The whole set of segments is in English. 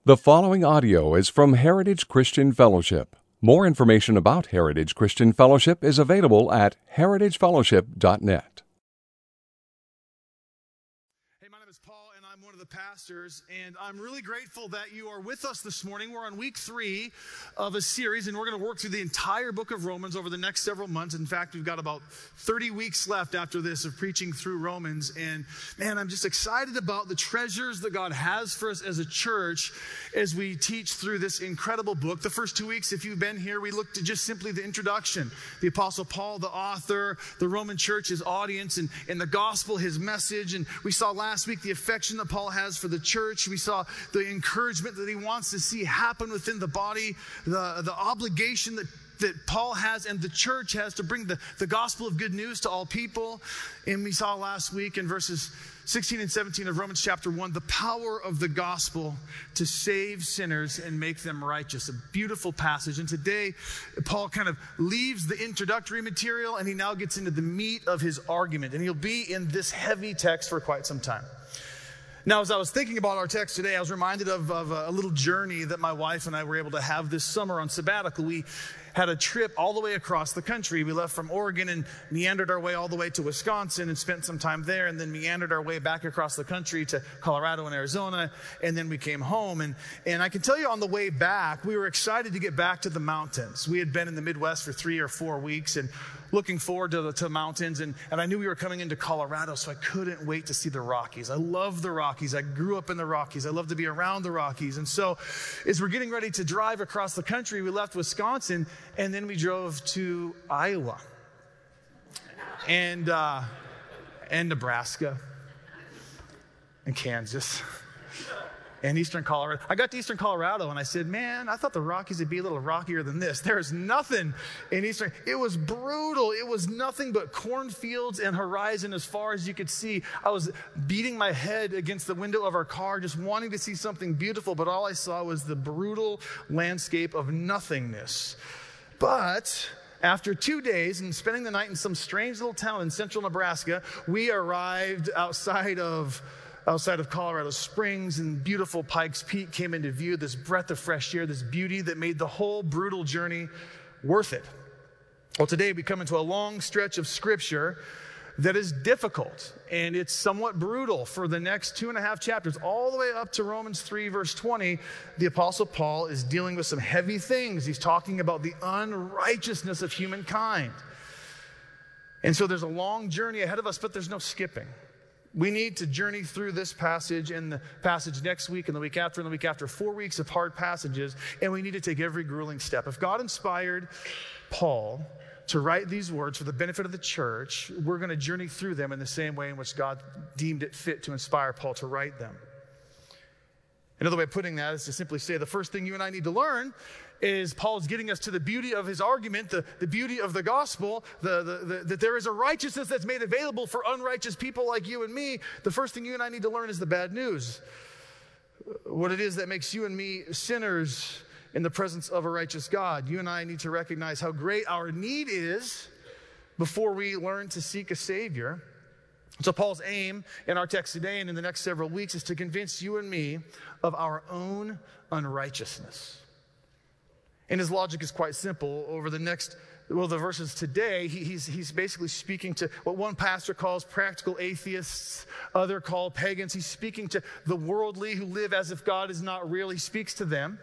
The following audio is from Heritage Christian Fellowship. More information about Heritage Christian Fellowship is available at heritagefellowship.net. Hey, my name is Paul, and I'm one of the pastors, and I'm really grateful that you are with us this morning. We're on week 3 of a series, and we're going to work through the entire book of Romans over the next several months. In fact, we've got about 30 weeks left after this of preaching through Romans, and man, I'm just excited about the treasures that God has for us as a church as we teach through this incredible book. The first 2 weeks, if you've been here, we looked at just simply the introduction. The Apostle Paul, the author, the Roman church, his audience, and the gospel, his message. And we saw last week the affection that Paul has for the church. We saw the encouragement that he wants to see happen within the body, the obligation that Paul has and the church has to bring the gospel of good news to all people. And we saw last week in verses 16 and 17 of Romans chapter 1, the power of the gospel to save sinners and make them righteous. A beautiful passage. And today, Paul kind of leaves the introductory material and he now gets into the meat of his argument. And he'll be in this heavy text for quite some time. Now, as I was thinking about our text today, I was reminded of a little journey that my wife and I were able to have this summer on sabbatical. We had a trip all the way across the country. We left from Oregon and meandered our way all the way to Wisconsin and spent some time there, and then meandered our way back across the country to Colorado and Arizona, and then we came home. And I can tell you on the way back, we were excited to get back to the mountains. We had been in the Midwest for 3 or 4 weeks and looking forward to the mountains, and I knew we were coming into Colorado, so I couldn't wait to see the Rockies. I love the Rockies. I grew up in the Rockies. I love to be around the Rockies. And so as we're getting ready to drive across the country, we left Wisconsin, and then we drove to Iowa and Nebraska and Kansas and eastern Colorado. I got to eastern Colorado and I said, man, I thought the Rockies would be a little rockier than this. There's nothing in eastern. It was brutal. It was nothing but cornfields and horizon as far as you could see. I was beating my head against the window of our car, just wanting to see something beautiful, but all I saw was the brutal landscape of nothingness. But after 2 days and spending the night in some strange little town in central Nebraska, we arrived outside of Colorado Springs, and beautiful Pikes Peak came into view, this breath of fresh air, this beauty that made the whole brutal journey worth it. Well, today we come into a long stretch of Scripture that is difficult, and it's somewhat brutal. For the next 2.5 chapters, all the way up to Romans 3, verse 20, the Apostle Paul is dealing with some heavy things. He's talking about the unrighteousness of humankind. And so there's a long journey ahead of us, but there's no skipping. We need to journey through this passage and the passage next week and the week after and the week after, 4 weeks of hard passages, and we need to take every grueling step. If God inspired Paul to write these words for the benefit of the church, we're going to journey through them in the same way in which God deemed it fit to inspire Paul to write them. Another way of putting that is to simply say the first thing you and I need to learn is Paul's getting us to the beauty of his argument, the beauty of the gospel, that there is a righteousness that's made available for unrighteous people like you and me. The first thing you and I need to learn is the bad news. What it is that makes you and me sinners in the presence of a righteous God. You and I need to recognize how great our need is before we learn to seek a Savior. So Paul's aim in our text today and in the next several weeks is to convince you and me of our own unrighteousness. And his logic is quite simple. Over the verses today, he's basically speaking to what one pastor calls practical atheists, other call pagans. He's speaking to the worldly who live as if God is not real. He speaks to them.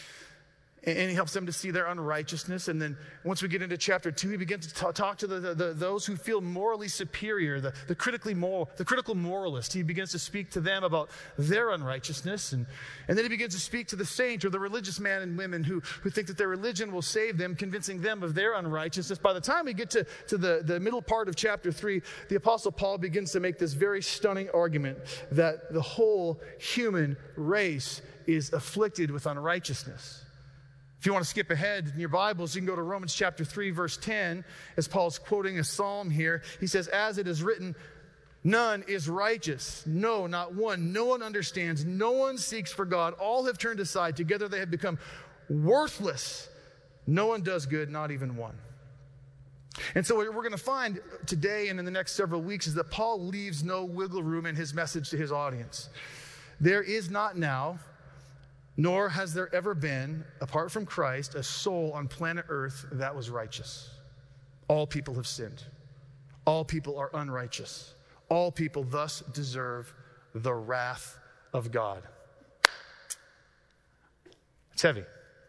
And he helps them to see their unrighteousness. And then once we get into chapter 2, he begins to talk to those who feel morally superior, the critical moralist. He begins to speak to them about their unrighteousness. And then he begins to speak to the saint or the religious man and women who think that their religion will save them, convincing them of their unrighteousness. By the time we get to the middle part of chapter 3, the Apostle Paul begins to make this very stunning argument that the whole human race is afflicted with unrighteousness. If you want to skip ahead in your Bibles, you can go to Romans chapter 3, verse 10, as Paul's quoting a psalm here. He says, as it is written, none is righteous. No, not one. No one understands. No one seeks for God. All have turned aside. Together they have become worthless. No one does good, not even one. And so what we're going to find today and in the next several weeks is that Paul leaves no wiggle room in his message to his audience. There is not now Nor has there ever been, apart from Christ, a soul on planet Earth that was righteous. All people have sinned. All people are unrighteous. All people thus deserve the wrath of God. It's heavy.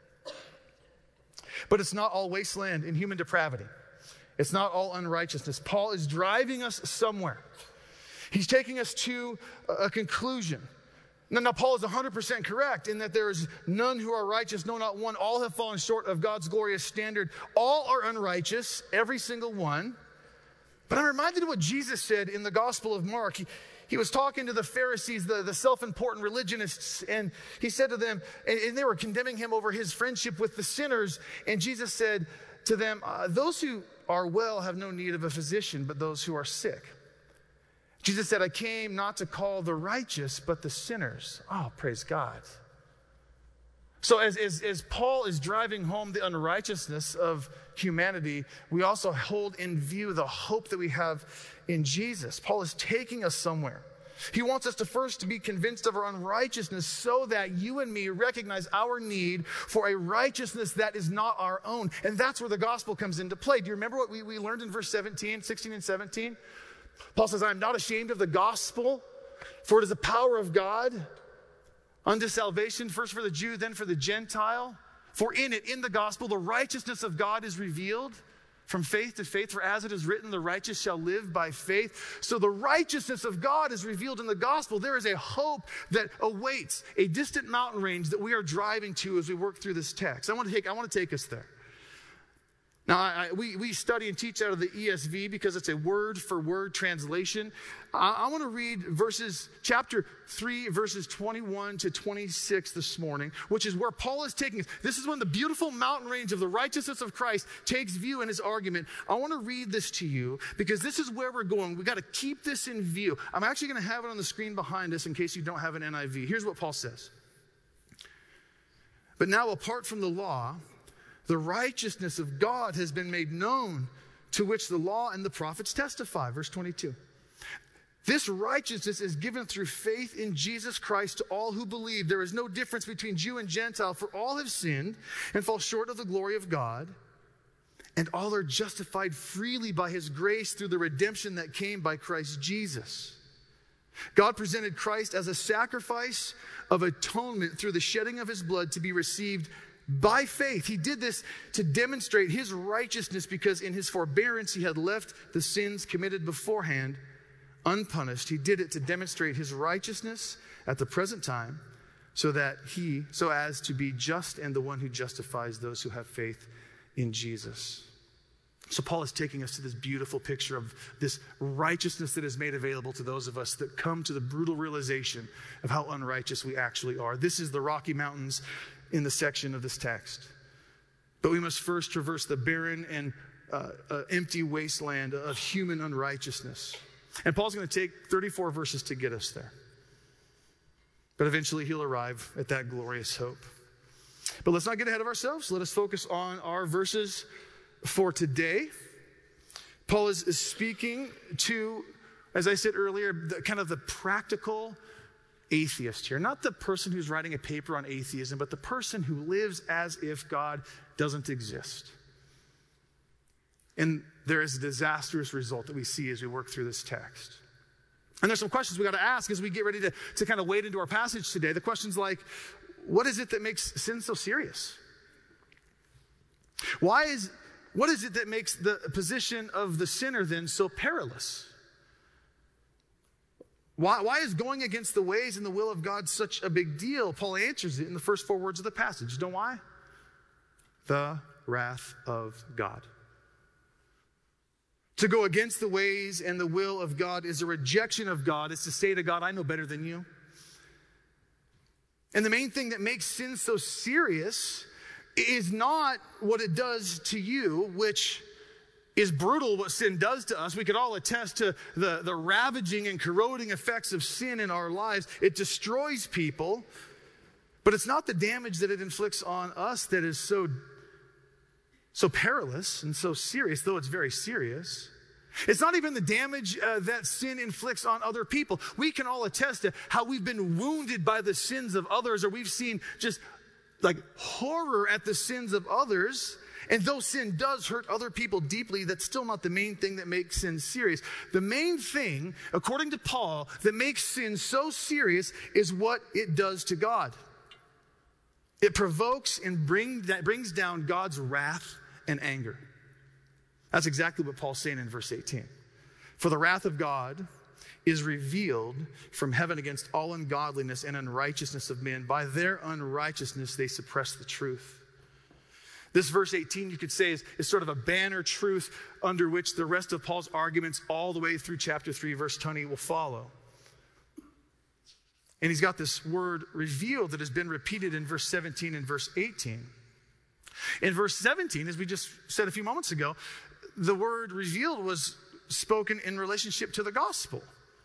But it's not all wasteland and human depravity. It's not all unrighteousness. Paul is driving us somewhere. He's taking us to a conclusion. Now, Paul is 100% correct in that there is none who are righteous, no, not one. All have fallen short of God's glorious standard. All are unrighteous, every single one. But I'm reminded of what Jesus said in the Gospel of Mark. He was talking to the Pharisees, the self-important religionists, and he said to them, and they were condemning him over his friendship with the sinners, and Jesus said to them, those who are well have no need of a physician, but those who are sick. Jesus said, I came not to call the righteous, but the sinners. Oh, praise God. So as Paul is driving home the unrighteousness of humanity, we also hold in view the hope that we have in Jesus. Paul is taking us somewhere. He wants us to first be convinced of our unrighteousness so that you and me recognize our need for a righteousness that is not our own. And that's where the gospel comes into play. Do you remember what we learned in verse 16 and 17? Paul says, I am not ashamed of the gospel, for it is the power of God unto salvation, first for the Jew, then for the Gentile. For in it, in the gospel, the righteousness of God is revealed from faith to faith. For as it is written, the righteous shall live by faith. So the righteousness of God is revealed in the gospel. There is a hope that awaits a distant mountain range that we are driving to as we work through this text. I want to take us there. Now, we study and teach out of the ESV because it's a word-for-word translation. I want to read chapter 3, verses 21 to 26 this morning, which is where Paul is taking us. This is when the beautiful mountain range of the righteousness of Christ takes view in his argument. I want to read this to you because this is where we're going. We've got to keep this in view. I'm actually going to have it on the screen behind us in case you don't have an NIV. Here's what Paul says. But now, apart from the law, the righteousness of God has been made known, to which the law and the prophets testify. Verse 22. This righteousness is given through faith in Jesus Christ to all who believe. There is no difference between Jew and Gentile, for all have sinned and fall short of the glory of God, and all are justified freely by his grace through the redemption that came by Christ Jesus. God presented Christ as a sacrifice of atonement through the shedding of his blood to be received by faith. He did this to demonstrate his righteousness because in his forbearance he had left the sins committed beforehand unpunished. He did it to demonstrate his righteousness at the present time so as to be just and the one who justifies those who have faith in Jesus. So Paul is taking us to this beautiful picture of this righteousness that is made available to those of us that come to the brutal realization of how unrighteous we actually are. This is the Rocky Mountains in the section of this text. But we must first traverse the barren and empty wasteland of human unrighteousness. And Paul's going to take 34 verses to get us there. But eventually he'll arrive at that glorious hope. But let's not get ahead of ourselves. Let us focus on our verses for today. Paul is speaking to, as I said earlier, the practical atheist here. Not the person who's writing a paper on atheism, but the person who lives as if God doesn't exist. And there is a disastrous result that we see as we work through this text. And there's some questions we got to ask as we get ready to kind of wade into our passage today. The questions like, what is it that makes sin so serious? What is it that makes the position of the sinner then so perilous? Why is going against the ways and the will of God such a big deal? Paul answers it in the first 4 words of the passage. You know why? The wrath of God. To go against the ways and the will of God is a rejection of God. It's to say to God, I know better than you. And the main thing that makes sin so serious is not what it does to you, which is brutal what sin does to us. We could all attest to the ravaging and corroding effects of sin in our lives. It destroys people, but it's not the damage that it inflicts on us that is so perilous and so serious, though it's very serious. It's not even the damage that sin inflicts on other people. We can all attest to how we've been wounded by the sins of others, or we've seen just like horror at the sins of others. And though sin does hurt other people deeply, that's still not the main thing that makes sin serious. The main thing, according to Paul, that makes sin so serious is what it does to God. It provokes and brings down God's wrath and anger. That's exactly what Paul's saying in verse 18. For the wrath of God is revealed from heaven against all ungodliness and unrighteousness of men. By their unrighteousness, they suppress the truth. This verse 18, you could say, is sort of a banner truth under which the rest of Paul's arguments all the way through chapter 3, verse 20 will follow. And he's got this word revealed that has been repeated in verse 17 and verse 18. In verse 17, as we just said a few moments ago, the word revealed was spoken in relationship to the gospel.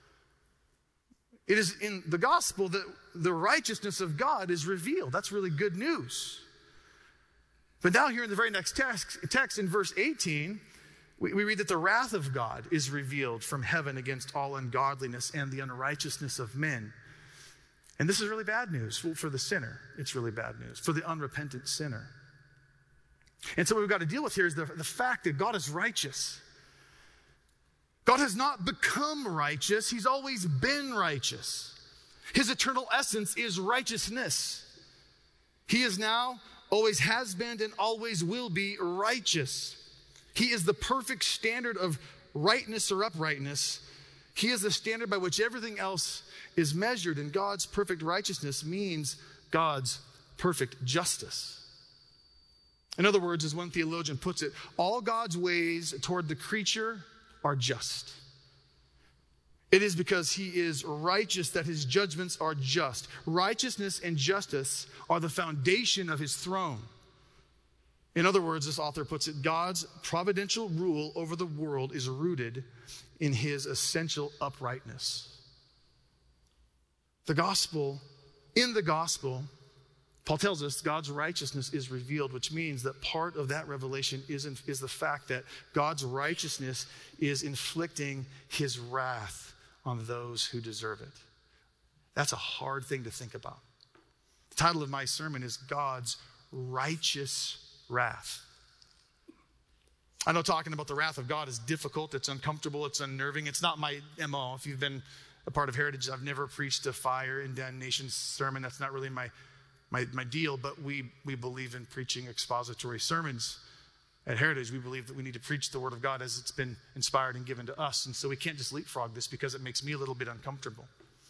It is in the gospel that the righteousness of God is revealed. That's really good news. But now here in the very next text in verse 18, we read that the wrath of God is revealed from heaven against all ungodliness and the unrighteousness of men. And this is really bad news for the sinner. It's really bad news for the unrepentant sinner. And so what we've got to deal with here is the fact that God is righteous. God has not become righteous. He's always been righteous. His eternal essence is righteousness. He is now, always has been, and always will be righteous. He is the perfect standard of rightness or uprightness. He is the standard by which everything else is measured, and God's perfect righteousness means God's perfect justice. In other words, as one theologian puts it, all God's ways toward the creature are just. It is because he is righteous that his judgments are just. Righteousness and justice are the foundation of his throne. In other words, this author puts it, God's providential rule over the world is rooted in his essential uprightness. In the gospel, Paul tells us God's righteousness is revealed, which means that part of that revelation is the fact that God's righteousness is inflicting his wrath on those who deserve it. That's a hard thing to think about. The title of my sermon is God's Righteous Wrath. I know talking about the wrath of God is difficult, it's uncomfortable, it's unnerving. It's not my MO. If you've been a part of Heritage, I've never preached a fire and damnation sermon. That's not really my deal, but we believe in preaching expository sermons. At Heritage, we believe that we need to preach the Word of God as it's been inspired and given to us. And so we can't just leapfrog this because it makes me a little bit uncomfortable.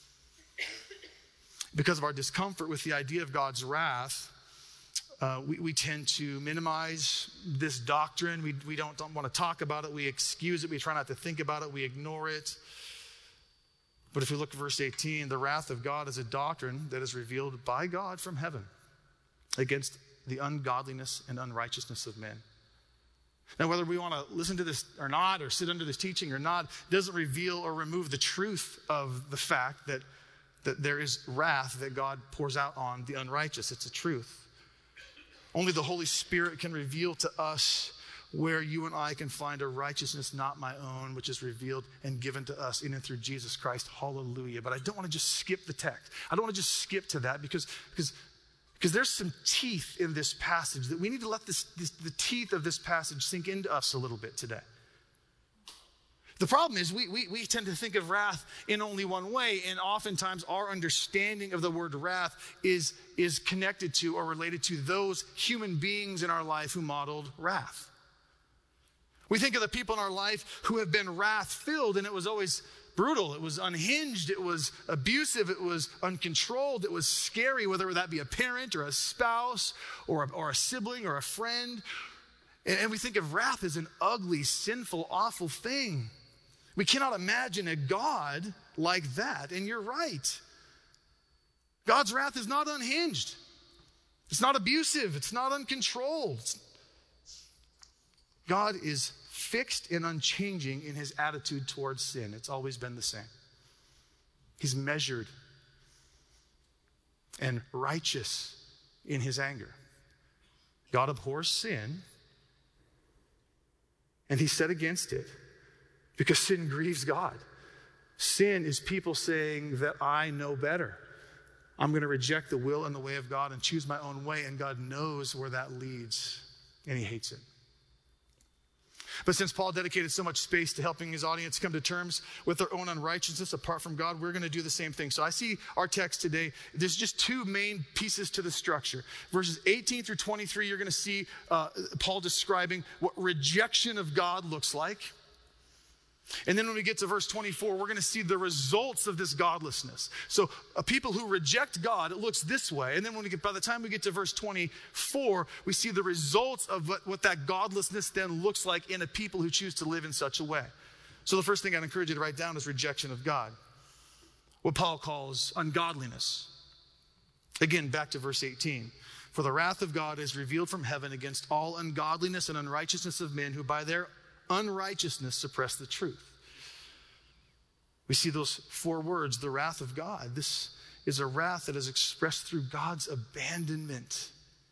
Because of our discomfort with the idea of God's wrath, we tend to minimize this doctrine. We don't want to talk about it. We excuse it. We try not to think about it. We ignore it. But if we look at verse 18, the wrath of God is a doctrine that is revealed by God from heaven against the ungodliness and unrighteousness of men. Now, whether we want to listen to this or not, or sit under this teaching or not, doesn't reveal or remove the truth of the fact that there is wrath that God pours out on the unrighteous. It's a truth. Only the Holy Spirit can reveal to us where you and I can find a righteousness not my own, which is revealed and given to us in and through Jesus Christ. Hallelujah. But I don't want to just skip the text. I don't want to just skip to that because there's some teeth in this passage that we need to let the teeth of this passage sink into us a little bit today. The problem is we tend to think of wrath in only one way, and oftentimes our understanding of the word wrath is connected to or related to those human beings in our life who modeled wrath. We think of the people in our life who have been wrath-filled, and it was always brutal. It was unhinged. It was abusive. It was uncontrolled. It was scary, whether that be a parent or a spouse or a sibling or a friend. And we think of wrath as an ugly, sinful, awful thing. We cannot imagine a God like that, and you're right. God's wrath is not unhinged. It's not abusive. It's not uncontrolled. God is fixed and unchanging in his attitude towards sin. It's always been the same. He's measured and righteous in his anger. God abhors sin, and he's set against it. because sin grieves God. Sin is people saying that I know better. I'm going to reject the will and the way of God and choose my own way, and God knows where that leads, and he hates it. But since Paul dedicated so much space to helping his audience come to terms with their own unrighteousness apart from God, we're going to do the same thing. So I see our text today, there's just two main pieces to the structure. Verses 18 through 23, you're going to see Paul describing what rejection of God looks like. And then when we get to verse 24, we're going to see the results of this godlessness. So people who reject God, it looks this way. And then by the time we get to verse 24, we see the results of what that godlessness then looks like in a people who choose to live in such a way. So the first thing I'd encourage you to write down is rejection of God, what Paul calls ungodliness. Again, back to verse 18. For the wrath of God is revealed from heaven against all ungodliness and unrighteousness of men who by their unrighteousness suppress the truth. We see those four words, the wrath of God. This is a wrath that is expressed through God's abandonment.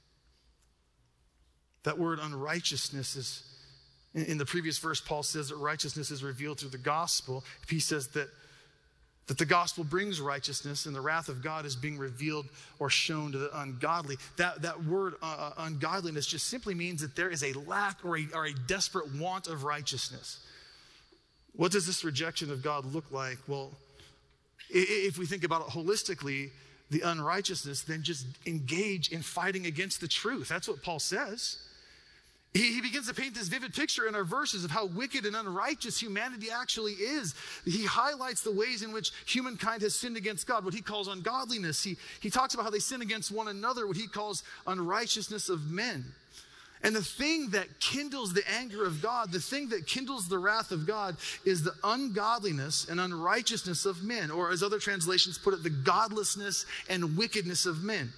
That word unrighteousness is, in the previous verse, Paul says that righteousness is revealed through the gospel. He says that the gospel brings righteousness and the wrath of God is being revealed or shown to the ungodly. That word ungodliness just simply means that there is a lack or a desperate want of righteousness. What does this rejection of God look like? Well, if we think about it holistically, the unrighteousness, then just engage in fighting against the truth. That's what Paul says. He begins to paint this vivid picture in our verses of how wicked and unrighteous humanity actually is. He highlights the ways in which humankind has sinned against God, what he calls ungodliness. He talks about how they sin against one another, what he calls unrighteousness of men. And the thing that kindles the anger of God, the thing that kindles the wrath of God, is the ungodliness and unrighteousness of men, or as other translations put it, the godlessness and wickedness of men.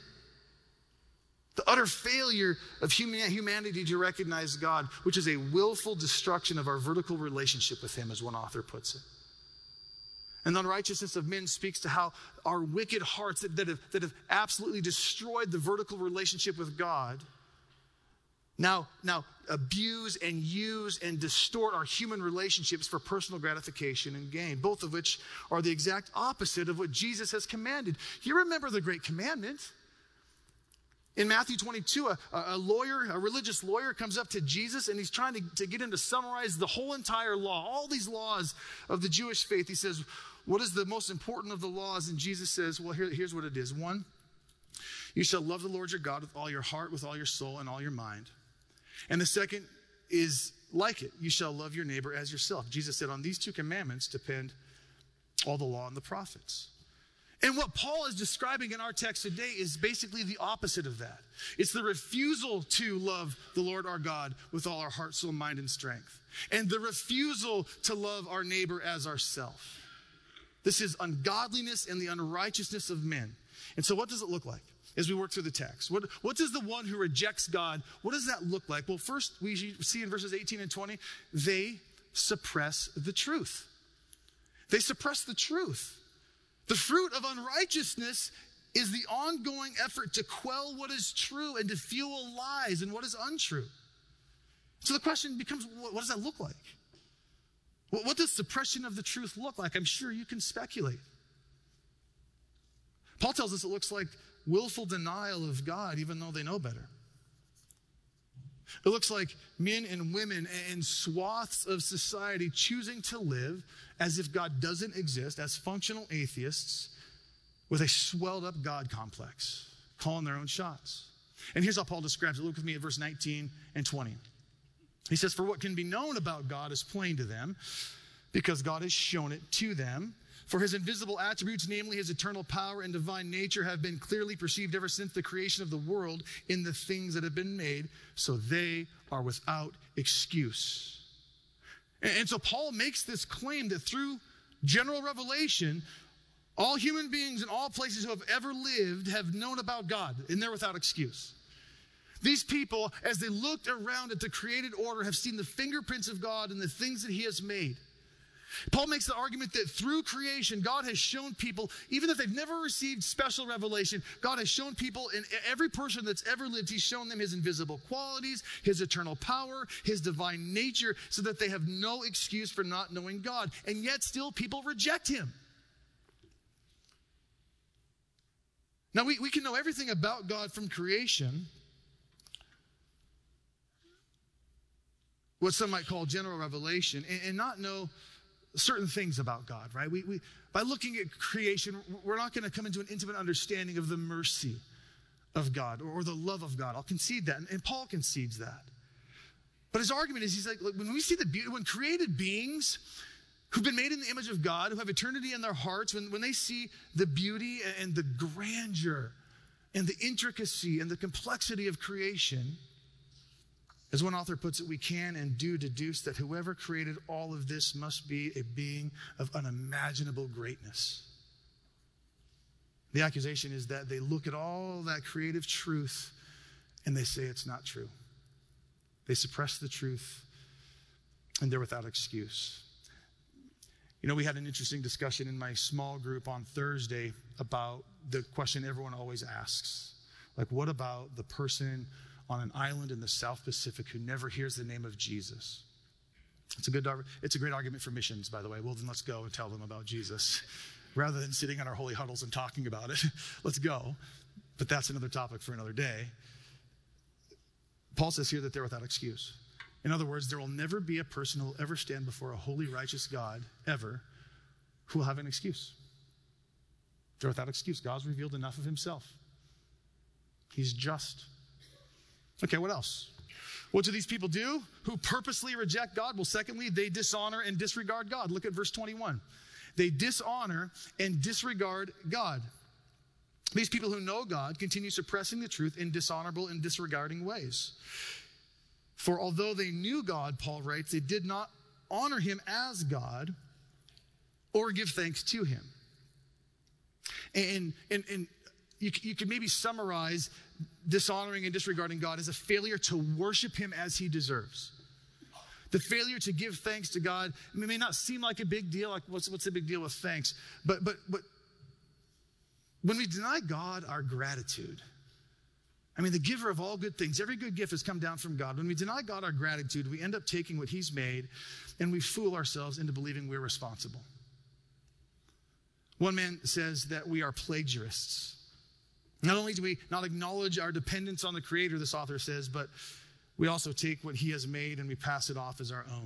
The utter failure of humanity to recognize God, which is a willful destruction of our vertical relationship with him, as one author puts it. And the unrighteousness of men speaks to how our wicked hearts that have absolutely destroyed the vertical relationship with God now abuse and use and distort our human relationships for personal gratification and gain, both of which are the exact opposite of what Jesus has commanded. You remember the great commandment. In Matthew 22, a religious lawyer comes up to Jesus and he's trying to get him to summarize the whole entire law, all these laws of the Jewish faith. He says, what is the most important of the laws? And Jesus says, well, here's what it is. 1, you shall love the Lord your God with all your heart, with all your soul, and all your mind. And the second is like it. You shall love your neighbor as yourself. Jesus said, on these 2 commandments depend all the law and the prophets. And what Paul is describing in our text today is basically the opposite of that. It's the refusal to love the Lord our God with all our heart, soul, mind, and strength. And the refusal to love our neighbor as ourself. This is ungodliness and the unrighteousness of men. And so what does it look like as we work through the text? What does the one who rejects God, what does that look like? Well, first we see in verses 18 and 20, they suppress the truth. They suppress the truth. The fruit of unrighteousness is the ongoing effort to quell what is true and to fuel lies and what is untrue. So the question becomes, what does that look like? What does suppression of the truth look like? I'm sure you can speculate. Paul tells us it looks like willful denial of God, even though they know better. It looks like men and women and swaths of society choosing to live as if God doesn't exist, as functional atheists with a swelled up God complex, calling their own shots. And here's how Paul describes it. Look with me at verse 19 and 20. He says, for what can be known about God is plain to them, because God has shown it to them. For his invisible attributes, namely his eternal power and divine nature, have been clearly perceived ever since the creation of the world in the things that have been made, so they are without excuse. And so Paul makes this claim that through general revelation, all human beings in all places who have ever lived have known about God, and they're without excuse. These people, as they looked around at the created order, have seen the fingerprints of God in the things that he has made. Paul makes the argument that through creation, God has shown people, even if they've never received special revelation, God has shown people, in every person that's ever lived, he's shown them his invisible qualities, his eternal power, his divine nature, so that they have no excuse for not knowing God. And yet still people reject him. Now we can know everything about God from creation, what some might call general revelation, and not know certain things about God, right? We by looking at creation, we're not going to come into an intimate understanding of the mercy of God or the love of God. I'll concede that, and Paul concedes that. But his argument is, he's like, look, when we see the beauty, when created beings who've been made in the image of God, who have eternity in their hearts, when they see the beauty and the grandeur and the intricacy and the complexity of creation, as one author puts it, we can and do deduce that whoever created all of this must be a being of unimaginable greatness. The accusation is that they look at all that creative truth and they say it's not true. They suppress the truth and they're without excuse. You know, we had an interesting discussion in my small group on Thursday about the question everyone always asks. Like, what about the person on an island in the South Pacific who never hears the name of Jesus? It's a great argument for missions, by the way. Well, then let's go and tell them about Jesus. Rather than sitting in our holy huddles and talking about it, let's go. But that's another topic for another day. Paul says here that they're without excuse. In other words, there will never be a person who will ever stand before a holy, righteous God, ever, who will have an excuse. They're without excuse. God's revealed enough of himself. He's just. Okay, what else? What do these people do who purposely reject God? Well, secondly, they dishonor and disregard God. Look at verse 21. They dishonor and disregard God. These people who know God continue suppressing the truth in dishonorable and disregarding ways. For although they knew God, Paul writes, they did not honor him as God or give thanks to him. And you could maybe summarize dishonoring and disregarding God as a failure to worship him as he deserves. The failure to give thanks to God may not seem like a big deal, like what's the big deal with thanks? But when we deny God our gratitude, I mean, the giver of all good things, every good gift has come down from God. When we deny God our gratitude, we end up taking what he's made and we fool ourselves into believing we're responsible. One man says that we are plagiarists. Not only do we not acknowledge our dependence on the Creator, this author says, but we also take what he has made and we pass it off as our own.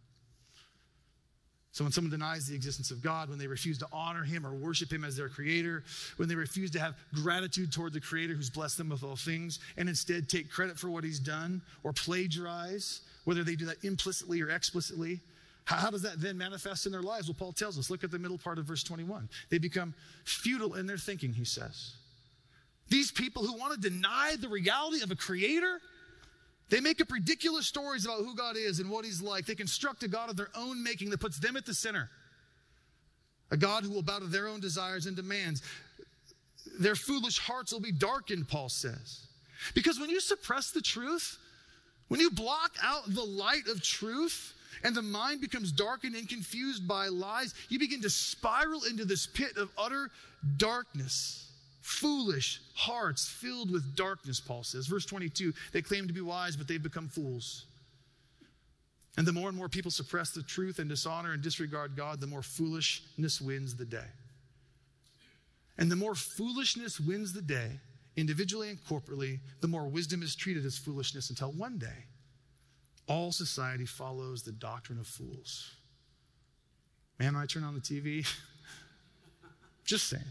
So when someone denies the existence of God, when they refuse to honor him or worship him as their creator, when they refuse to have gratitude toward the Creator who's blessed them with all things, and instead take credit for what he's done or plagiarize, whether they do that implicitly or explicitly, how does that then manifest in their lives? Well, Paul tells us, look at the middle part of verse 21. They become futile in their thinking, he says. These people who want to deny the reality of a creator, they make up ridiculous stories about who God is and what he's like. They construct a God of their own making that puts them at the center. A God who will bow to their own desires and demands. Their foolish hearts will be darkened, Paul says. Because when you suppress the truth, when you block out the light of truth, and the mind becomes darkened and confused by lies, you begin to spiral into this pit of utter darkness. Foolish hearts filled with darkness, Paul says. Verse 22, they claim to be wise, but they've become fools. And the more and more people suppress the truth and dishonor and disregard God, the more foolishness wins the day. And the more foolishness wins the day, individually and corporately, the more wisdom is treated as foolishness until one day, all society follows the doctrine of fools. Man, when I turn on the TV, just saying.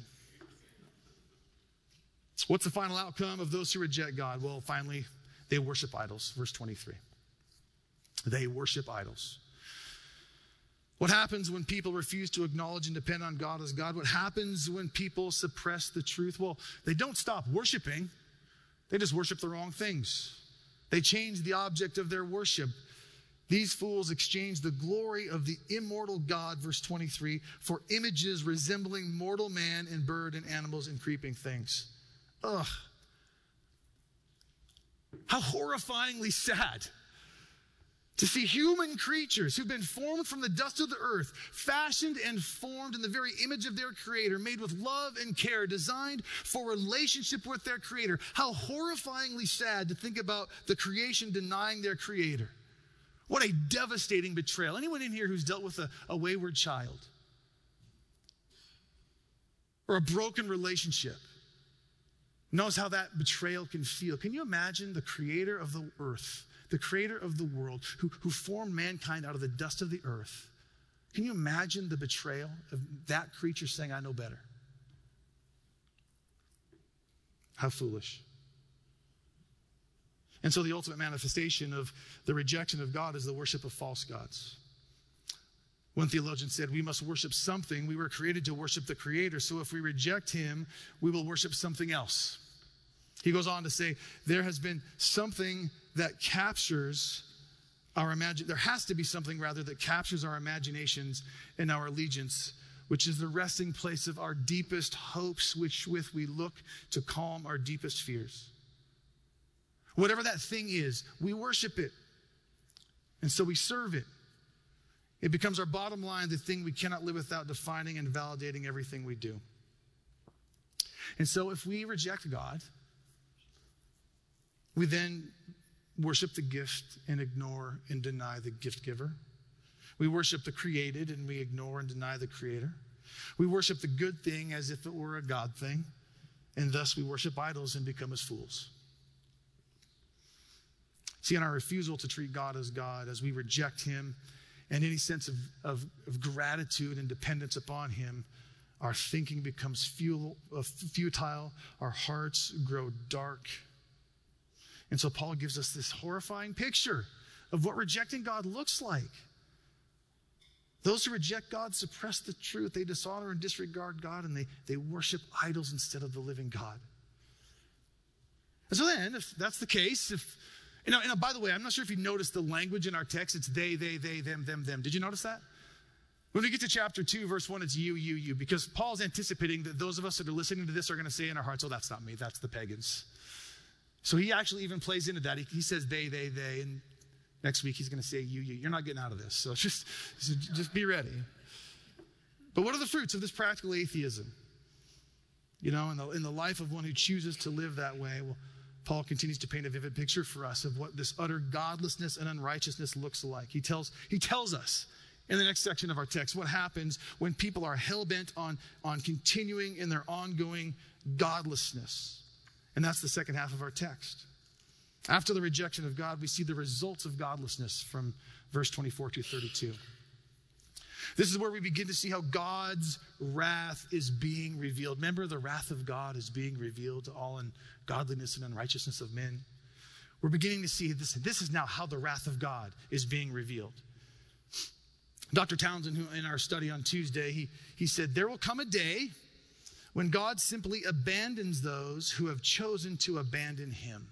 What's the final outcome of those who reject God? Well, finally, they worship idols. Verse 23. They worship idols. What happens when people refuse to acknowledge and depend on God as God? What happens when people suppress the truth? Well, they don't stop worshiping. They just worship the wrong things. They change the object of their worship. These fools exchange the glory of the immortal God, verse 23, for images resembling mortal man and bird and animals and creeping things. Ugh. How horrifyingly sad To see human creatures who've been formed from the dust of the earth, fashioned and formed in the very image of their Creator, made with love and care, designed for relationship with their Creator. How horrifyingly sad to think about the creation denying their Creator. What a devastating betrayal. Anyone in here who's dealt with a wayward child? Or a broken relationship knows how that betrayal can feel. Can you imagine the Creator of the earth, the Creator of the world, who formed mankind out of the dust of the earth? Can you imagine the betrayal of that creature saying, I know better? How foolish. And so the ultimate manifestation of the rejection of God is the worship of false gods. One theologian said, we must worship something. We were created to worship the Creator. So if we reject Him, we will worship something else. He goes on to say, there has been something that captures our there has to be something rather that captures our imaginations and our allegiance, which is the resting place of our deepest hopes, which with we look to calm our deepest fears. Whatever that thing is, we worship it. And so we serve it. It becomes our bottom line, the thing we cannot live without, defining and validating everything we do. And so if we reject God, we then worship the gift and ignore and deny the gift giver. We worship the created and we ignore and deny the Creator. We worship the good thing as if it were a God thing, and thus we worship idols and become as fools. See, in our refusal to treat God, as we reject Him and any sense of gratitude and dependence upon Him, our thinking becomes futile, our hearts grow dark. And so Paul gives us this horrifying picture of what rejecting God looks like. Those who reject God suppress the truth. They dishonor and disregard God, and they worship idols instead of the living God. And so then, if that's the case, by the way, I'm not sure if you noticed the language in our text. It's they, them, them. Did you notice that? When we get to chapter 2, verse 1, it's you, because Paul's anticipating that those of us that are listening to this are going to say in our hearts, oh, that's not me, that's the pagans. So he actually even plays into that. He says they, and next week he's going to say you. You're not getting out of this. So just be ready. But what are the fruits of this practical atheism? In the life of one who chooses to live that way, well, Paul continues to paint a vivid picture for us of what this utter godlessness and unrighteousness looks like. He tells us in the next section of our text what happens when people are hell-bent on continuing in their ongoing godlessness. And that's the second half of our text. After the rejection of God, we see the results of godlessness from verse 24 to 32. This is where we begin to see how God's wrath is being revealed. Remember, the wrath of God is being revealed to all ungodliness and unrighteousness of men. We're beginning to see this. This is now how the wrath of God is being revealed. Dr. Townsend, who in our study on Tuesday, he said, there will come a day when God simply abandons those who have chosen to abandon Him.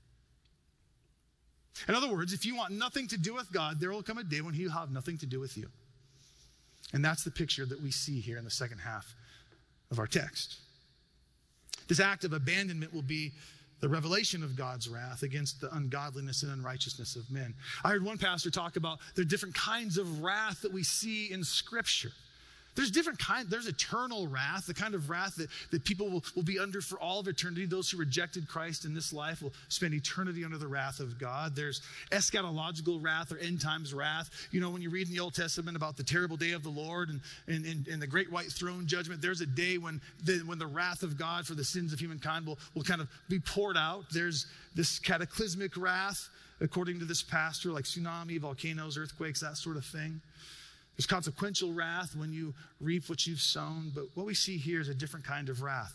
In other words, if you want nothing to do with God, there will come a day when He'll have nothing to do with you. And that's the picture that we see here in the second half of our text. This act of abandonment will be the revelation of God's wrath against the ungodliness and unrighteousness of men. I heard one pastor talk about the different kinds of wrath that we see in Scripture. There's different kinds. There's eternal wrath, the kind of wrath that people will be under for all of eternity. Those who rejected Christ in this life will spend eternity under the wrath of God. There's eschatological wrath or end times wrath. When you read in the Old Testament about the terrible day of the Lord and the great white throne judgment, there's a day when the wrath of God for the sins of humankind will kind of be poured out. There's this cataclysmic wrath, according to this pastor, like tsunami, volcanoes, earthquakes, that sort of thing. There's consequential wrath when you reap what you've sown. But what we see here is a different kind of wrath.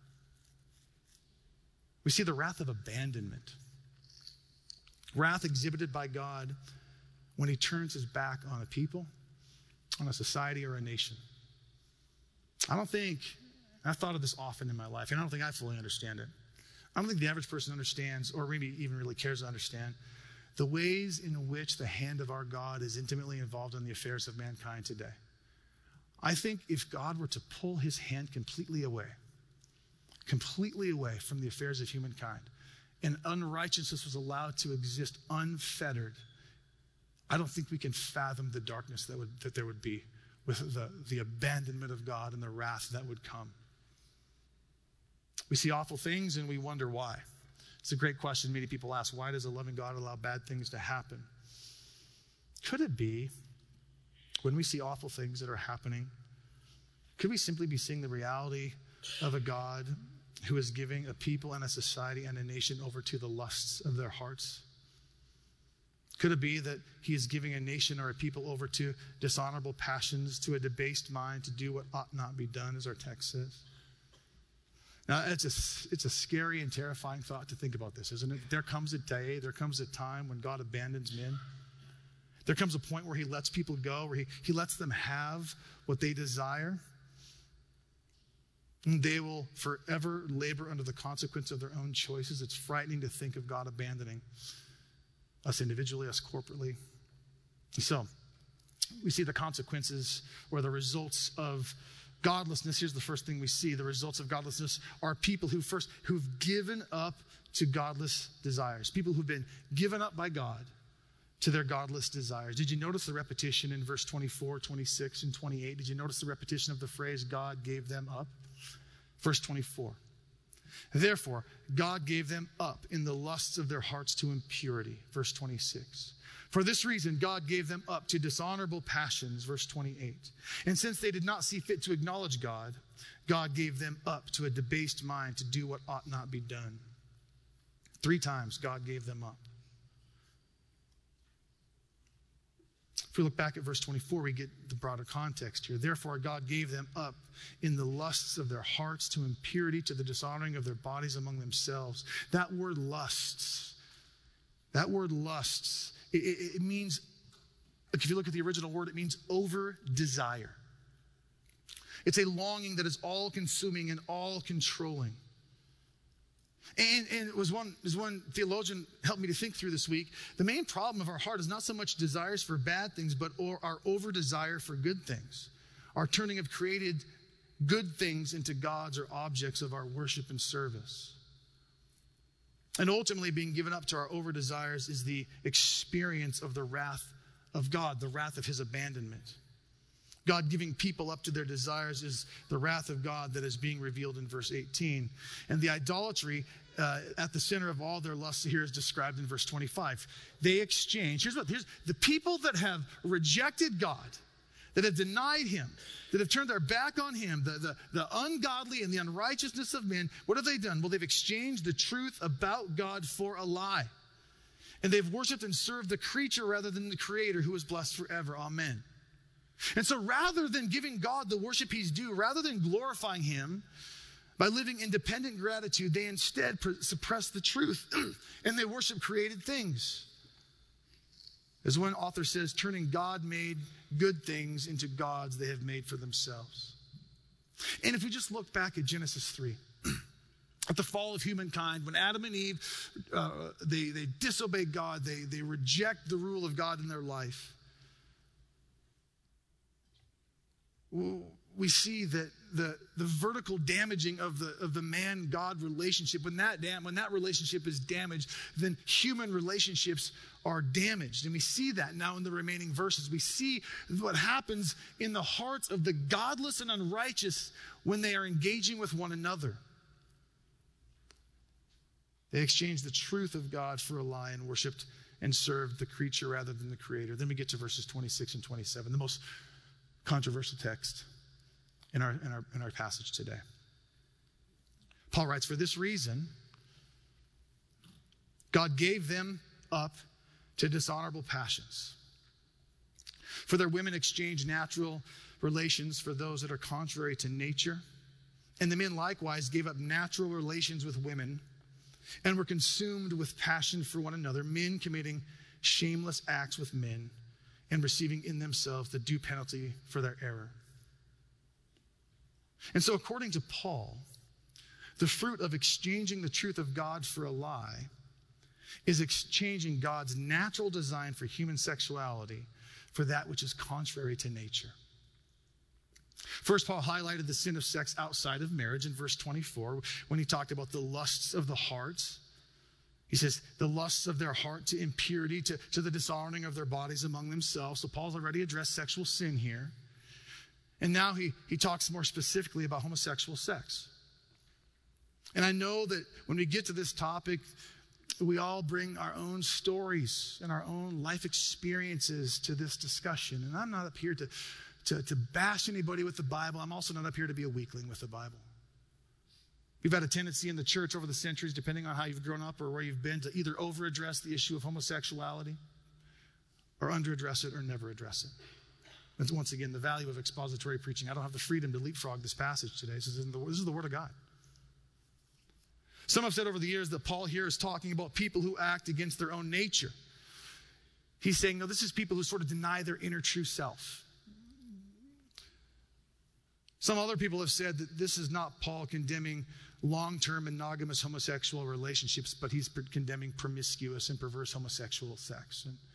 We see the wrath of abandonment. Wrath exhibited by God when He turns His back on a people, on a society, or a nation. I've thought of this often in my life, and I don't think I fully understand it. I don't think the average person understands, or maybe even really cares to understand, the ways in which the hand of our God is intimately involved in the affairs of mankind today. I think if God were to pull His hand completely away from the affairs of humankind, and unrighteousness was allowed to exist unfettered, I don't think we can fathom the darkness that there would be with the abandonment of God and the wrath that would come. We see awful things and we wonder why. It's a great question many people ask. Why does a loving God allow bad things to happen? Could it be, when we see awful things that are happening, could we simply be seeing the reality of a God who is giving a people and a society and a nation over to the lusts of their hearts? Could it be that he is giving a nation or a people over to dishonorable passions, to a debased mind, to do what ought not be done, as our text says? Now, it's a scary and terrifying thought to think about this, isn't it? There comes a day, there comes a time when God abandons men. There comes a point where he lets people go, where he lets them have what they desire. And they will forever labor under the consequence of their own choices. It's frightening to think of God abandoning us individually, us corporately. So, we see the consequences or the results of godlessness. Here's the first thing we see. The results of godlessness are people who've given up to godless desires. People who've been given up by God to their godless desires. Did you notice the repetition in verse 24, 26, and 28? Did you notice the repetition of the phrase, God gave them up? Verse 24. Therefore, God gave them up in the lusts of their hearts to impurity. Verse 26. For this reason, God gave them up to dishonorable passions. Verse 28. And since they did not see fit to acknowledge God, God gave them up to a debased mind to do what ought not be done. 3 times God gave them up. If we look back at verse 24, we get the broader context here. Therefore, God gave them up in the lusts of their hearts to impurity, to the dishonoring of their bodies among themselves. That word lusts, it means, if you look at the original word, it means over desire. It's a longing that is all consuming and all controlling. And it was one theologian helped me to think through this week. The main problem of our heart is not so much desires for bad things, but our over desire for good things. Our turning of created good things into gods or objects of our worship and service. And ultimately being given up to our over desires is the experience of the wrath of God, the wrath of his abandonment. God giving people up to their desires is the wrath of God that is being revealed in verse 18. And the idolatry at the center of all their lusts here is described in verse 25. They exchange. Here's the people that have rejected God, that have denied him, that have turned their back on him, the ungodly and the unrighteousness of men. What have they done? Well, they've exchanged the truth about God for a lie. And they've worshiped and served the creature rather than the creator who is blessed forever. Amen. And so rather than giving God the worship he's due, rather than glorifying him by living independent gratitude, they instead suppress the truth and they worship created things. As one author says, turning God-made good things into gods they have made for themselves. And if we just look back at Genesis 3, at the fall of humankind, when Adam and Eve, they disobey God, they reject the rule of God in their life. We see that the vertical damaging of the man-God relationship, when that relationship is damaged, then human relationships are damaged. And we see that now in the remaining verses. We see what happens in the hearts of the godless and unrighteous when they are engaging with one another. They exchanged the truth of God for a lie and worshiped and served the creature rather than the creator. Then we get to verses 26 and 27, the most controversial text in our passage today. Paul writes, for this reason, God gave them up to dishonorable passions. For their women exchanged natural relations for those that are contrary to nature. And the men likewise gave up natural relations with women and were consumed with passion for one another, men committing shameless acts with men and receiving in themselves the due penalty for their error. And so according to Paul, the fruit of exchanging the truth of God for a lie is exchanging God's natural design for human sexuality for that which is contrary to nature. First, Paul highlighted the sin of sex outside of marriage in verse 24 when he talked about the lusts of the heart. He says, the lusts of their heart to impurity, to the dishonoring of their bodies among themselves. So Paul's already addressed sexual sin here. And now he talks more specifically about homosexual sex. And I know that when we get to this topic, we all bring our own stories and our own life experiences to this discussion. And I'm not up here to bash anybody with the Bible. I'm also not up here to be a weakling with the Bible. We've had a tendency in the church over the centuries, depending on how you've grown up or where you've been, to either over-address the issue of homosexuality or under-address it or never address it. That's once again the value of expository preaching. I don't have the freedom to leapfrog this passage today. This is the Word of God. Some have said over the years that Paul here is talking about people who act against their own nature. He's saying, no, this is people who sort of deny their inner true self. Some other people have said that this is not Paul condemning long-term monogamous homosexual relationships, but he's condemning promiscuous and perverse homosexual sex. And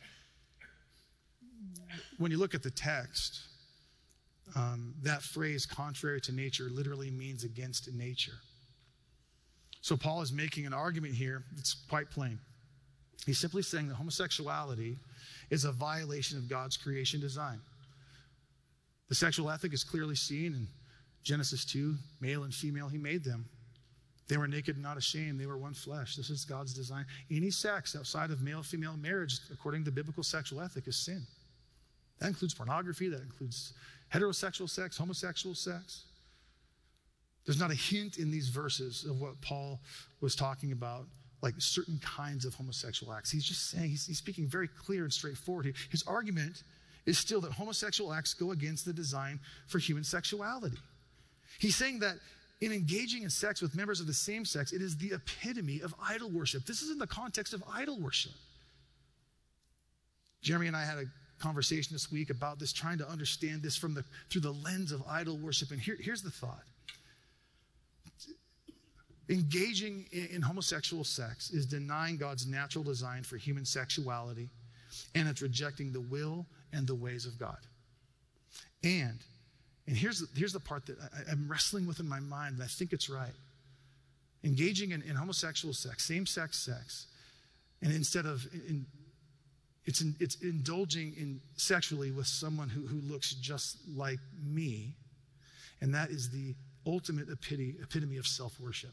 when you look at the text, that phrase, contrary to nature, literally means against nature. So Paul is making an argument here that's quite plain. He's simply saying that homosexuality is a violation of God's creation design. The sexual ethic is clearly seen in Genesis 2, male and female, he made them. They were naked and not ashamed. They were one flesh. This is God's design. Any sex outside of male-female marriage, according to biblical sexual ethic, is sin. That includes pornography. That includes heterosexual sex, homosexual sex. There's not a hint in these verses of what Paul was talking about, like certain kinds of homosexual acts. He's just saying, he's speaking very clear and straightforward. His argument is still that homosexual acts go against the design for human sexuality. He's saying that in engaging in sex with members of the same sex, it is the epitome of idol worship. This is in the context of idol worship. Jeremy and I had a conversation this week about this, trying to understand this through the lens of idol worship. And here's the thought. Engaging in homosexual sex is denying God's natural design for human sexuality, and it's rejecting the will and the ways of God. And here's the part that I'm wrestling with in my mind, and I think it's right. Engaging in homosexual sex, same-sex sex, and instead of it's indulging in sexually with someone who looks just like me, and that is the ultimate epitome of self-worship.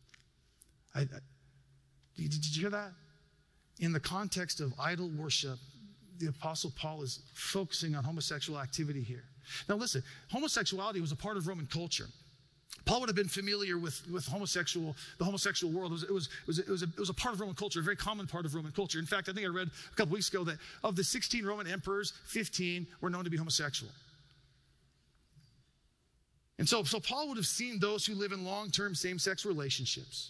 Did you hear that? In the context of idol worship, the Apostle Paul is focusing on homosexual activity here. Now listen, homosexuality was a part of Roman culture. Paul would have been familiar with the homosexual world. It was a part of Roman culture, a very common part of Roman culture. In fact, I think I read a couple weeks ago that of the 16 Roman emperors, 15 were known to be homosexual. And so Paul would have seen those who live in long-term same-sex relationships.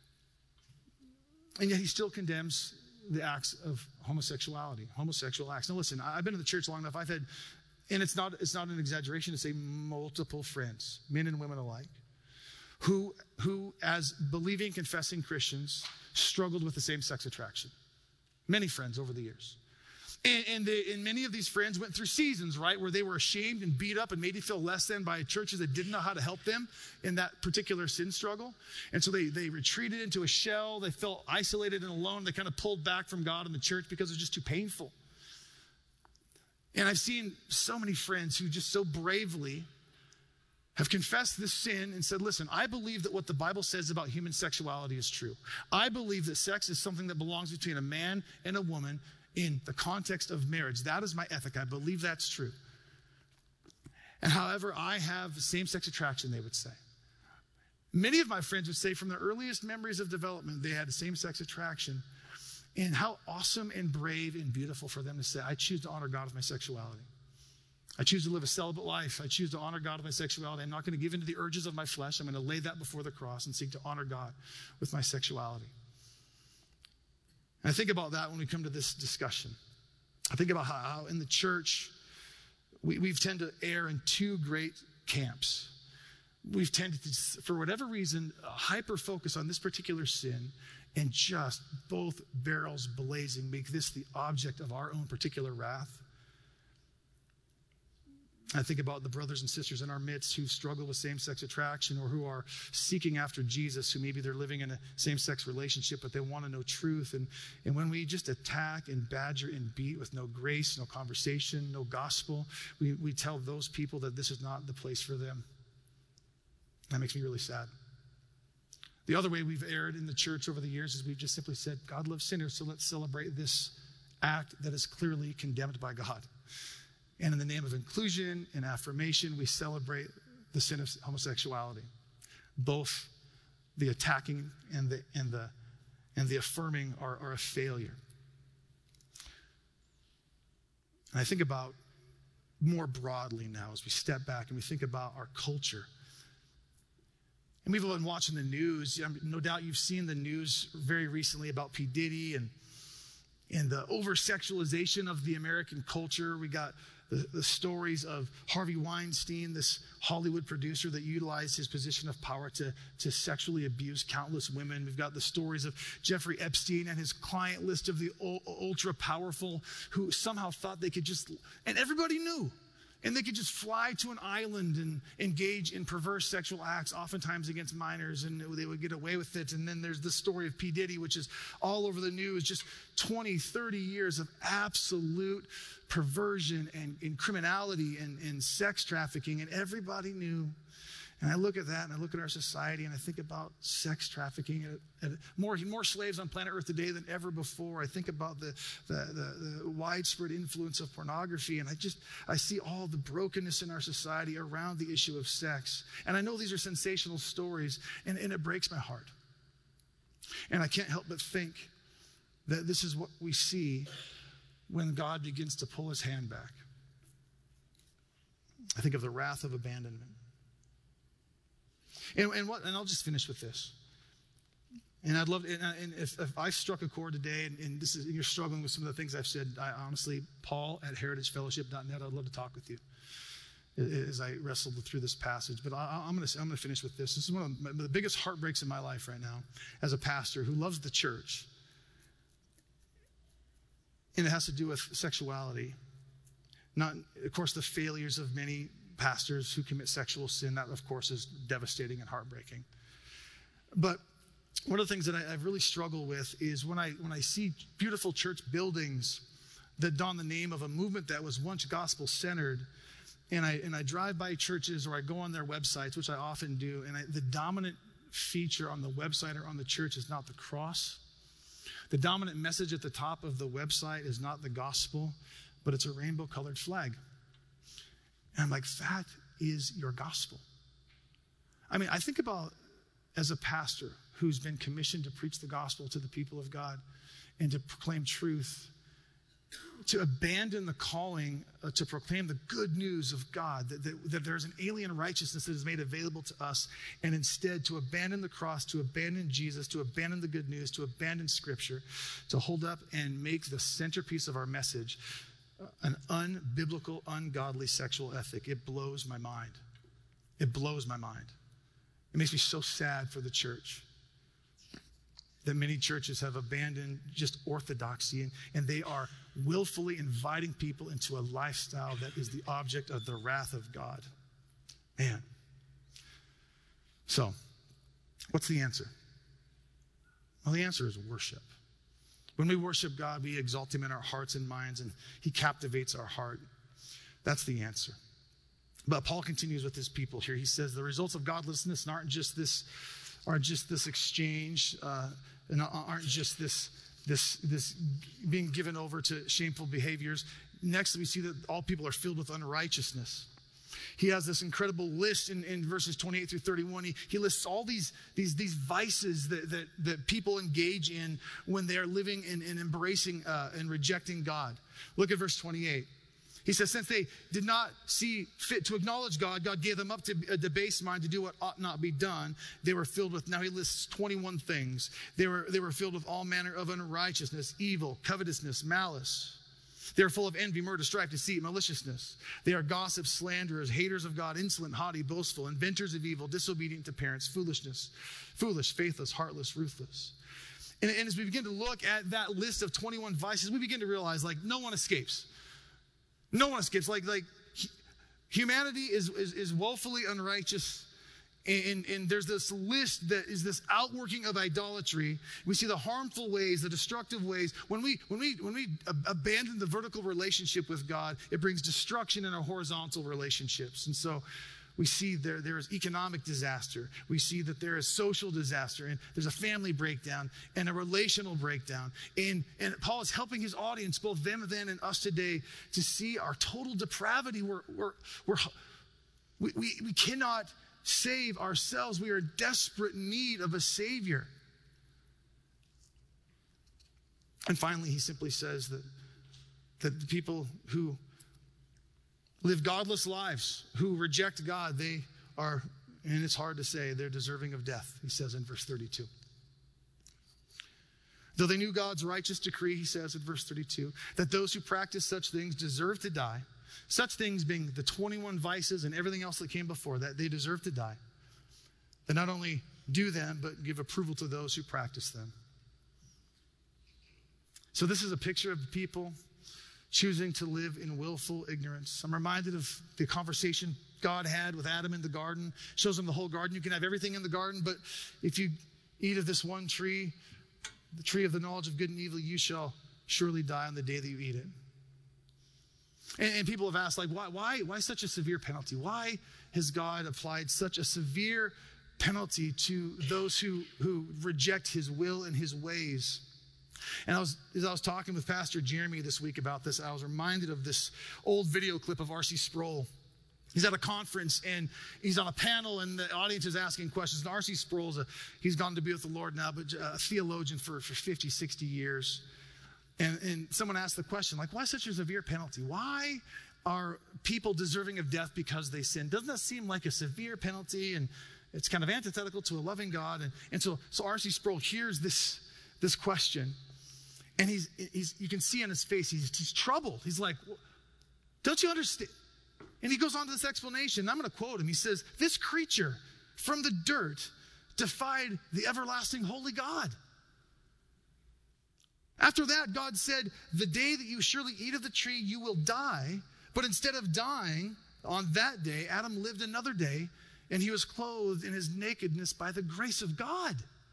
And yet he still condemns the acts of homosexuality, homosexual acts. Now listen, I've been in the church long enough. I've had, and it's not an exaggeration to say, multiple friends, men and women alike, who as believing, confessing Christians, struggled with the same-sex attraction. Many friends over the years. And many of these friends went through seasons, right, where they were ashamed and beat up and made feel less than by churches that didn't know how to help them in that particular sin struggle. And so they retreated into a shell. They felt isolated and alone. They kind of pulled back from God and the church because it was just too painful. And I've seen so many friends who just so bravely have confessed this sin and said, listen, I believe that what the Bible says about human sexuality is true. I believe that sex is something that belongs between a man and a woman in the context of marriage. That is my ethic. I believe that's true. And however, I have same-sex attraction, they would say. Many of my friends would say from their earliest memories of development, they had a same-sex attraction. And how awesome and brave and beautiful for them to say, I choose to honor God with my sexuality. I choose to live a celibate life. I choose to honor God with my sexuality. I'm not going to give in to the urges of my flesh. I'm going to lay that before the cross and seek to honor God with my sexuality. And I think about that when we come to this discussion. I think about how in the church, we've tended to err in two great camps. We've tended to, for whatever reason, hyper-focus on this particular sin and just both barrels blazing, make this the object of our own particular wrath. I think about the brothers and sisters in our midst who struggle with same-sex attraction or who are seeking after Jesus, who maybe they're living in a same-sex relationship, but they want to know truth. And when we just attack and badger and beat with no grace, no conversation, no gospel, we tell those people that this is not the place for them. That makes me really sad. The other way we've erred in the church over the years is we've just simply said, God loves sinners, so let's celebrate this act that is clearly condemned by God. And in the name of inclusion and affirmation, we celebrate the sin of homosexuality. Both the attacking and the affirming are a failure. And I think about more broadly now as we step back and we think about our culture. And we've been watching the news. No doubt you've seen the news very recently about P. Diddy and the over-sexualization of the American culture. We got the stories of Harvey Weinstein, this Hollywood producer that utilized his position of power to sexually abuse countless women. We've got the stories of Jeffrey Epstein and his client list of the ultra-powerful who somehow thought they could just, and everybody knew, and they could just fly to an island and engage in perverse sexual acts, oftentimes against minors, and they would get away with it. And then there's the story of P. Diddy, which is all over the news, just 20, 30 years of absolute perversion and criminality and sex trafficking, and everybody knew. And I look at that, and I look at our society, and I think about sex trafficking, and more slaves on planet Earth today than ever before. I think about the widespread influence of pornography, and I see all the brokenness in our society around the issue of sex. And I know these are sensational stories, and it breaks my heart. And I can't help but think that this is what we see when God begins to pull his hand back. I think of the wrath of abandonment. And I'll just finish with this. And I'd love, and if I struck a chord today, and this is, you're struggling with some of the things I've said, I honestly, Paul at heritagefellowship.net, I'd love to talk with you as I wrestled through this passage. But I'm going to finish with this. This is one of the biggest heartbreaks in my life right now, as a pastor who loves the church. And it has to do with sexuality. Not, of course, the failures of many pastors who commit sexual sin. That, of course, is devastating and heartbreaking. But one of the things that I've really struggled with is when I see beautiful church buildings that don the name of a movement that was once gospel-centered, and I drive by churches or I go on their websites, which I often do, and the dominant feature on the website or on the church is not the cross. The dominant message at the top of the website is not the gospel, but it's a rainbow-colored flag. And I'm like, that is your gospel. I mean, I think about, as a pastor who's been commissioned to preach the gospel to the people of God and to proclaim truth, to abandon the calling to proclaim the good news of God, that there's an alien righteousness that is made available to us, and instead to abandon the cross, to abandon Jesus, to abandon the good news, to abandon Scripture, to hold up and make the centerpiece of our message an unbiblical, ungodly sexual ethic. It blows my mind. It blows my mind. It makes me so sad for the church that many churches have abandoned just orthodoxy, and they are willfully inviting people into a lifestyle that is the object of the wrath of God. Man. So, what's the answer? Well, the answer is worship. When we worship God, we exalt him in our hearts and minds, and he captivates our heart. That's the answer. But Paul continues with his people here. He says the results of godlessness aren't just this exchange, and aren't just this being given over to shameful behaviors. Next, we see that all people are filled with unrighteousness. He has this incredible list in verses 28 through 31. He lists all these vices that people engage in when they are living and embracing and rejecting God. Look at verse 28. He says, since they did not see fit to acknowledge God, God gave them up to a debased mind to do what ought not be done. They were filled with, now he lists 21 things. They were filled with all manner of unrighteousness, evil, covetousness, malice. They are full of envy, murder, strife, deceit, maliciousness. They are gossips, slanderers, haters of God, insolent, haughty, boastful, inventors of evil, disobedient to parents, foolish, faithless, heartless, ruthless. And as we begin to look at that list of 21 vices, we begin to realize, like, no one escapes. No one escapes. Like Humanity is woefully unrighteous. And there's this list that is this outworking of idolatry. We see the harmful ways, the destructive ways. When we abandon the vertical relationship with God, it brings destruction in our horizontal relationships. And so we see there is economic disaster. We see that there is social disaster, and there's a family breakdown and a relational breakdown. And Paul is helping his audience, both them then and us today, to see our total depravity. We cannot save ourselves. We are in desperate need of a Savior. And finally, he simply says that the people who live godless lives, who reject God, they are, and it's hard to say, they're deserving of death, he says in verse 32. Though they knew God's righteous decree, he says in verse 32, that those who practice such things deserve to die. Such things being the 21 vices and everything else that came before that, they deserve to die. They not only do them, but give approval to those who practice them. So this is a picture of people choosing to live in willful ignorance. I'm reminded of the conversation God had with Adam in the garden. Shows him the whole garden. You can have everything in the garden, but if you eat of this one tree, the tree of the knowledge of good and evil, you shall surely die on the day that you eat it. And people have asked, like, why such a severe penalty? Why has God applied such a severe penalty to those who reject his will and his ways? And as I was talking with Pastor Jeremy this week about this, I was reminded of this old video clip of R.C. Sproul. He's at a conference and he's on a panel and the audience is asking questions. And R.C. Sproul's he's gone to be with the Lord now, but a theologian for 50, 60 years. And someone asked the question, like, why such a severe penalty? Why are people deserving of death because they sin? Doesn't that seem like a severe penalty? And it's kind of antithetical to a loving God. And so R.C. Sproul hears this question. And you can see on his face, he's troubled. He's like, don't you understand? And he goes on to this explanation. I'm going to quote him. He says, this creature from the dirt defied the everlasting holy God. After that, God said, the day that you surely eat of the tree, you will die. But instead of dying on that day, Adam lived another day, and he was clothed in his nakedness by the grace of God.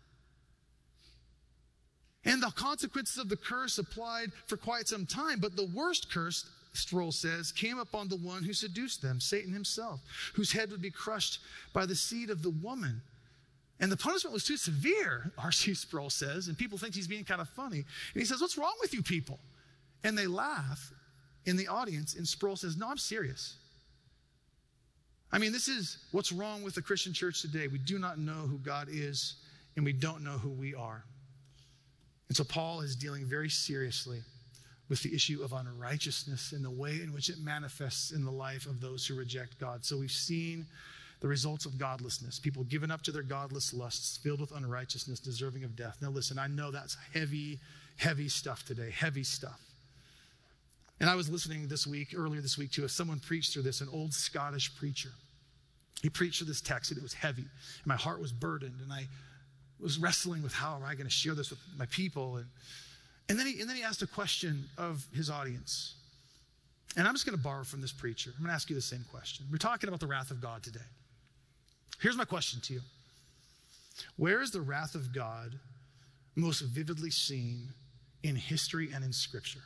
And the consequences of the curse applied for quite some time. But the worst curse, Sproul says, came upon the one who seduced them, Satan himself, whose head would be crushed by the seed of the woman. And the punishment was too severe, R.C. Sproul says, and people think he's being kind of funny. And he says, what's wrong with you people? And they laugh in the audience, and Sproul says, no, I'm serious. I mean, this is what's wrong with the Christian church today. We do not know who God is, and we don't know who we are. And so Paul is dealing very seriously with the issue of unrighteousness and the way in which it manifests in the life of those who reject God. So we've seen the results of godlessness, people given up to their godless lusts, filled with unrighteousness, deserving of death. Now listen, I know that's heavy, heavy stuff today, heavy stuff. And I was listening earlier this week to someone preach through this, an old Scottish preacher. He preached through this text and it was heavy. And my heart was burdened and I was wrestling with how am I going to share this with my people. And then he asked a question of his audience. And I'm just going to borrow from this preacher. I'm going to ask you the same question. We're talking about the wrath of God today. Here's my question to you. Where is the wrath of God most vividly seen in history and in Scripture?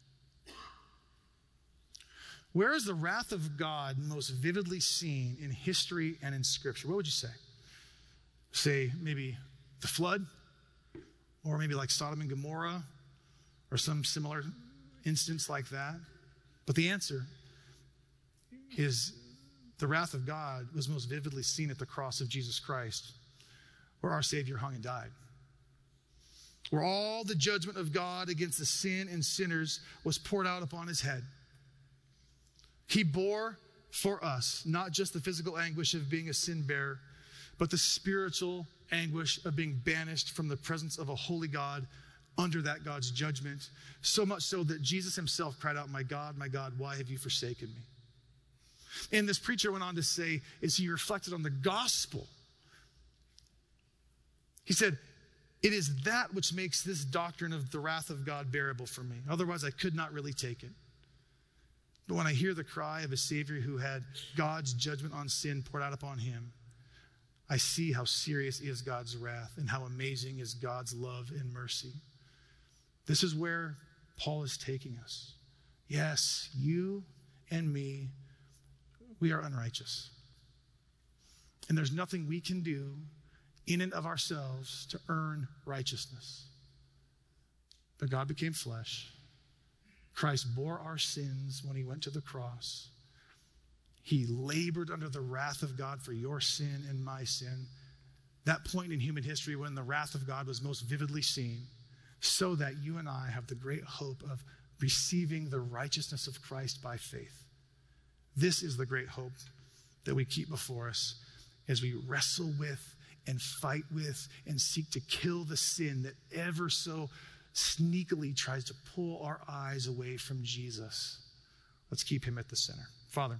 Where is the wrath of God most vividly seen in history and in Scripture? What would you say? Say maybe the flood, or maybe like Sodom and Gomorrah, or some similar instance like that. But the answer is the wrath of God was most vividly seen at the cross of Jesus Christ, where our Savior hung and died. Where all the judgment of God against the sin and sinners was poured out upon his head. He bore for us not just the physical anguish of being a sin bearer, but the spiritual anguish of being banished from the presence of a holy God under that God's judgment. So much so that Jesus himself cried out, my God, why have you forsaken me? And this preacher went on to say, as he reflected on the gospel, he said, it is that which makes this doctrine of the wrath of God bearable for me. Otherwise, I could not really take it. But when I hear the cry of a Savior who had God's judgment on sin poured out upon him, I see how serious is God's wrath and how amazing is God's love and mercy. This is where Paul is taking us. Yes, you and me, we are unrighteous. And there's nothing we can do in and of ourselves to earn righteousness. But God became flesh. Christ bore our sins when he went to the cross. He labored under the wrath of God for your sin and my sin. That point in human history when the wrath of God was most vividly seen, so that you and I have the great hope of receiving the righteousness of Christ by faith. This is the great hope that we keep before us as we wrestle with and fight with and seek to kill the sin that ever so sneakily tries to pull our eyes away from Jesus. Let's keep him at the center. Father,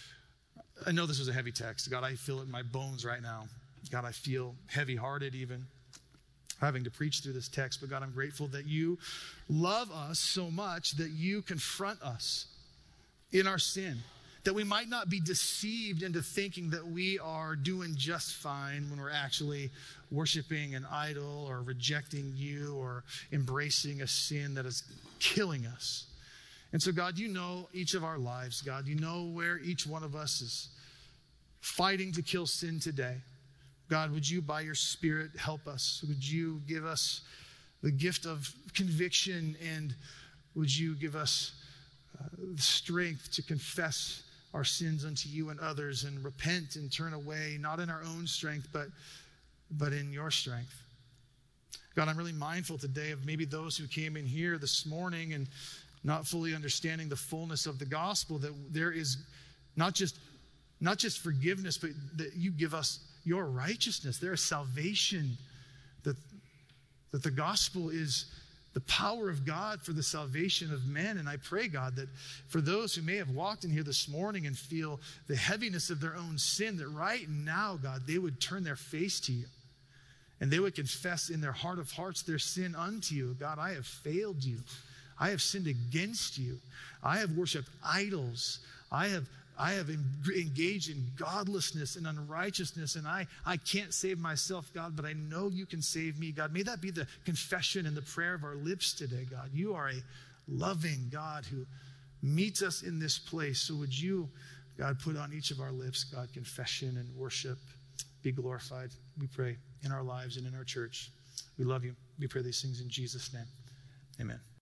I know this is a heavy text. God, I feel it in my bones right now. God, I feel heavy-hearted even having to preach through this text. But God, I'm grateful that you love us so much that you confront us in our sin, that we might not be deceived into thinking that we are doing just fine when we're actually worshiping an idol or rejecting you or embracing a sin that is killing us. And so, God, you know each of our lives, God. You know where each one of us is fighting to kill sin today. God, would you, by your Spirit, help us? Would you give us the gift of conviction, and would you give us the strength to confess our sins unto you and others and repent and turn away, not in our own strength, but in your strength. God, I'm really mindful today of maybe those who came in here this morning and not fully understanding the fullness of the gospel, that there is not just forgiveness, but that you give us your righteousness. There is salvation, that the gospel is the power of God for the salvation of men. And I pray, God, that for those who may have walked in here this morning and feel the heaviness of their own sin, that right now, God, they would turn their face to you and they would confess in their heart of hearts their sin unto you. God, I have failed you. I have sinned against you. I have worshiped idols. I have engaged in godlessness and unrighteousness, and I can't save myself, God, but I know you can save me, God. May that be the confession and the prayer of our lips today, God. You are a loving God who meets us in this place. So would you, God, put on each of our lips, God, confession and worship. Be glorified, we pray, in our lives and in our church. We love you. We pray these things in Jesus' name. Amen.